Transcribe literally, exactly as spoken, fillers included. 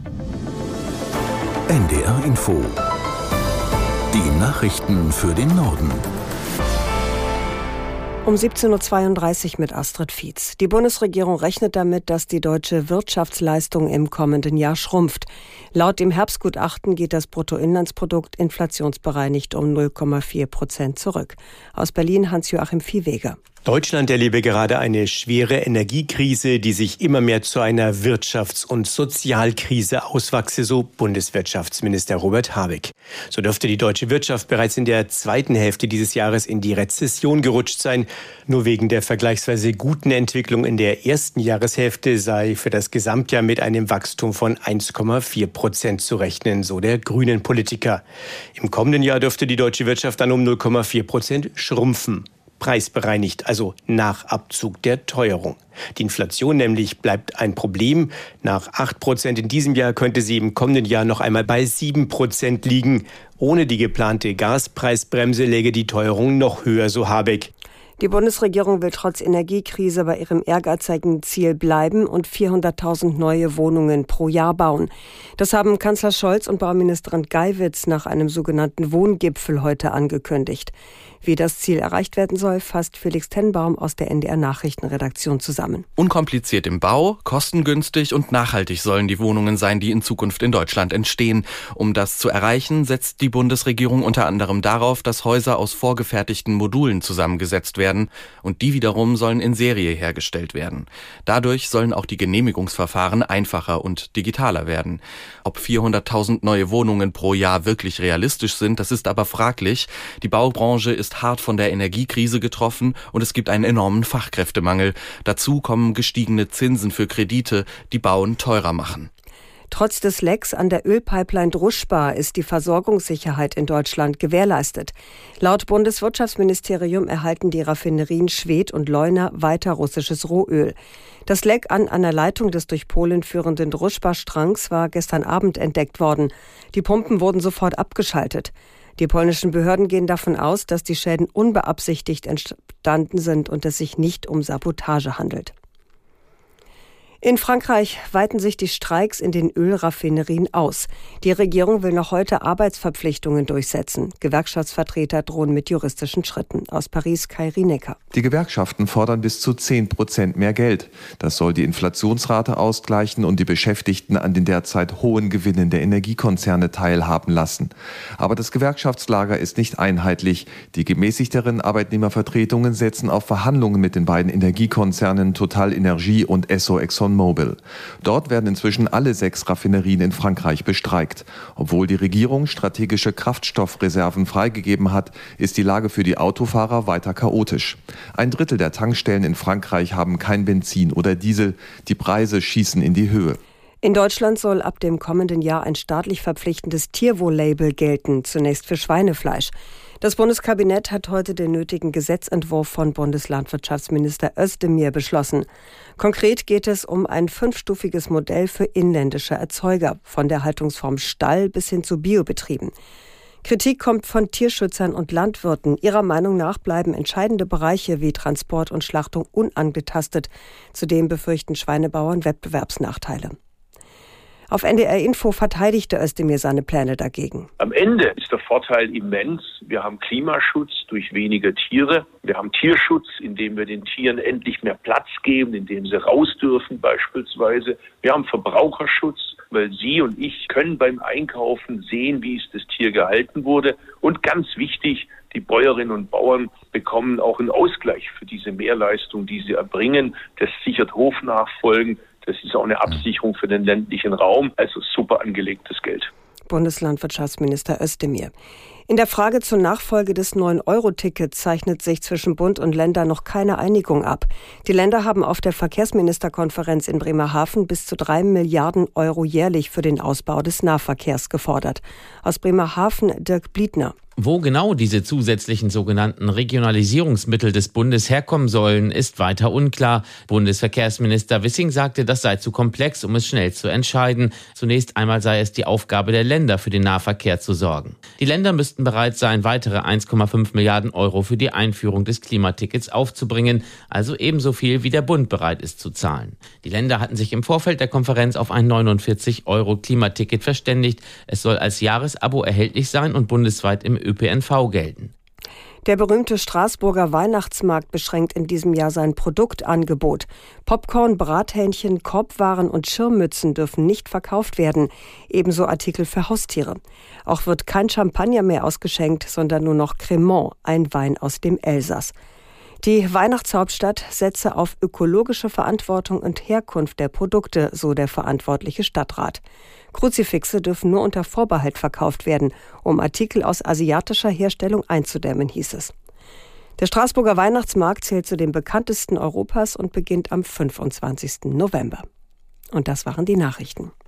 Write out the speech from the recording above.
N D R Info. Die Nachrichten für den Norden. Um siebzehn Uhr zweiunddreißig mit Astrid Fietz. Die Bundesregierung rechnet damit, dass die deutsche Wirtschaftsleistung im kommenden Jahr schrumpft. Laut dem Herbstgutachten geht das Bruttoinlandsprodukt inflationsbereinigt um null Komma vier Prozent zurück. Aus Berlin Hans-Joachim Viehweger. Deutschland erlebe gerade eine schwere Energiekrise, die sich immer mehr zu einer Wirtschafts- und Sozialkrise auswachse, so Bundeswirtschaftsminister Robert Habeck. So dürfte die deutsche Wirtschaft bereits in der zweiten Hälfte dieses Jahres in die Rezession gerutscht sein. Nur wegen der vergleichsweise guten Entwicklung in der ersten Jahreshälfte sei für das Gesamtjahr mit einem Wachstum von eins Komma vier Prozent zu rechnen, so der grünen Politiker. Im kommenden Jahr dürfte die deutsche Wirtschaft dann um null Komma vier Prozent schrumpfen. Preisbereinigt, also nach Abzug der Teuerung. Die Inflation nämlich bleibt ein Problem. Nach acht Prozent in diesem Jahr könnte sie im kommenden Jahr noch einmal bei sieben Prozent liegen. Ohne die geplante Gaspreisbremse läge die Teuerung noch höher, so Habeck. Die Bundesregierung will trotz Energiekrise bei ihrem ehrgeizigen Ziel bleiben und vierhunderttausend neue Wohnungen pro Jahr bauen. Das haben Kanzler Scholz und Bauministerin Geiwitz nach einem sogenannten Wohngipfel heute angekündigt. Wie das Ziel erreicht werden soll, fasst Felix Tenbaum aus der N D R-Nachrichtenredaktion zusammen. Unkompliziert im Bau, kostengünstig und nachhaltig sollen die Wohnungen sein, die in Zukunft in Deutschland entstehen. Um das zu erreichen, setzt die Bundesregierung unter anderem darauf, dass Häuser aus vorgefertigten Modulen zusammengesetzt werden und die wiederum sollen in Serie hergestellt werden. Dadurch sollen auch die Genehmigungsverfahren einfacher und digitaler werden. Ob vierhunderttausend neue Wohnungen pro Jahr wirklich realistisch sind, das ist aber fraglich. Die Baubranche ist hart von der Energiekrise getroffen und es gibt einen enormen Fachkräftemangel. Dazu kommen gestiegene Zinsen für Kredite, die Bauen teurer machen. Trotz des Lecks an der Ölpipeline Družba ist die Versorgungssicherheit in Deutschland gewährleistet. Laut Bundeswirtschaftsministerium erhalten die Raffinerien Schwedt und Leuna weiter russisches Rohöl. Das Leck an einer Leitung des durch Polen führenden Družba-Strangs war gestern Abend entdeckt worden. Die Pumpen wurden sofort abgeschaltet. Die polnischen Behörden gehen davon aus, dass die Schäden unbeabsichtigt entstanden sind und es sich nicht um Sabotage handelt. In Frankreich weiten sich die Streiks in den Ölraffinerien aus. Die Regierung will noch heute Arbeitsverpflichtungen durchsetzen. Gewerkschaftsvertreter drohen mit juristischen Schritten. Aus Paris Kai Rinecker. Die Gewerkschaften fordern bis zu zehn Prozent mehr Geld. Das soll die Inflationsrate ausgleichen und die Beschäftigten an den derzeit hohen Gewinnen der Energiekonzerne teilhaben lassen. Aber das Gewerkschaftslager ist nicht einheitlich. Die gemäßigteren Arbeitnehmervertretungen setzen auf Verhandlungen mit den beiden Energiekonzernen Total Energie und Esso Exxon Mobil. Dort werden inzwischen alle sechs Raffinerien in Frankreich bestreikt. Obwohl die Regierung strategische Kraftstoffreserven freigegeben hat, ist die Lage für die Autofahrer weiter chaotisch. Ein Drittel der Tankstellen in Frankreich haben kein Benzin oder Diesel. Die Preise schießen in die Höhe. In Deutschland soll ab dem kommenden Jahr ein staatlich verpflichtendes Tierwohl-Label gelten, zunächst für Schweinefleisch. Das Bundeskabinett hat heute den nötigen Gesetzentwurf von Bundeslandwirtschaftsminister Özdemir beschlossen. Konkret geht es um ein fünfstufiges Modell für inländische Erzeuger, von der Haltungsform Stall bis hin zu Biobetrieben. Kritik kommt von Tierschützern und Landwirten. Ihrer Meinung nach bleiben entscheidende Bereiche wie Transport und Schlachtung unangetastet. Zudem befürchten Schweinebauern Wettbewerbsnachteile. Auf N D R Info verteidigte Özdemir seine Pläne dagegen. Am Ende ist der Vorteil immens. Wir haben Klimaschutz durch weniger Tiere. Wir haben Tierschutz, indem wir den Tieren endlich mehr Platz geben, indem sie raus dürfen beispielsweise. Wir haben Verbraucherschutz, weil Sie und ich können beim Einkaufen sehen, wie ist das Tier gehalten wurde. Und ganz wichtig, die Bäuerinnen und Bauern bekommen auch einen Ausgleich für diese Mehrleistung, die sie erbringen. Das sichert Hofnachfolgen. Das ist auch eine Absicherung für den ländlichen Raum. Also super angelegtes Geld. Bundeslandwirtschaftsminister Özdemir. In der Frage zur Nachfolge des neun Euro Tickets zeichnet sich zwischen Bund und Ländern noch keine Einigung ab. Die Länder haben auf der Verkehrsministerkonferenz in Bremerhaven bis zu drei Milliarden Euro jährlich für den Ausbau des Nahverkehrs gefordert. Aus Bremerhaven Dirk Bliedner. Wo genau diese zusätzlichen sogenannten Regionalisierungsmittel des Bundes herkommen sollen, ist weiter unklar. Bundesverkehrsminister Wissing sagte, das sei zu komplex, um es schnell zu entscheiden. Zunächst einmal sei es die Aufgabe der Länder, für den Nahverkehr zu sorgen. Die Länder müssten bereit sein, weitere eins Komma fünf Milliarden Euro für die Einführung des Klimatickets aufzubringen, also ebenso viel, wie der Bund bereit ist zu zahlen. Die Länder hatten sich im Vorfeld der Konferenz auf ein neunundvierzig Euro Klimaticket verständigt. Es soll als Jahresabo erhältlich sein und bundesweit im Ö P N V gelten. Der berühmte Straßburger Weihnachtsmarkt beschränkt in diesem Jahr sein Produktangebot. Popcorn, Brathähnchen, Korbwaren und Schirmmützen dürfen nicht verkauft werden, ebenso Artikel für Haustiere. Auch wird kein Champagner mehr ausgeschenkt, sondern nur noch Cremant, ein Wein aus dem Elsass. Die Weihnachtshauptstadt setze auf ökologische Verantwortung und Herkunft der Produkte, so der verantwortliche Stadtrat. Kruzifixe dürfen nur unter Vorbehalt verkauft werden, um Artikel aus asiatischer Herstellung einzudämmen, hieß es. Der Straßburger Weihnachtsmarkt zählt zu den bekanntesten Europas und beginnt am fünfundzwanzigsten November. Und das waren die Nachrichten.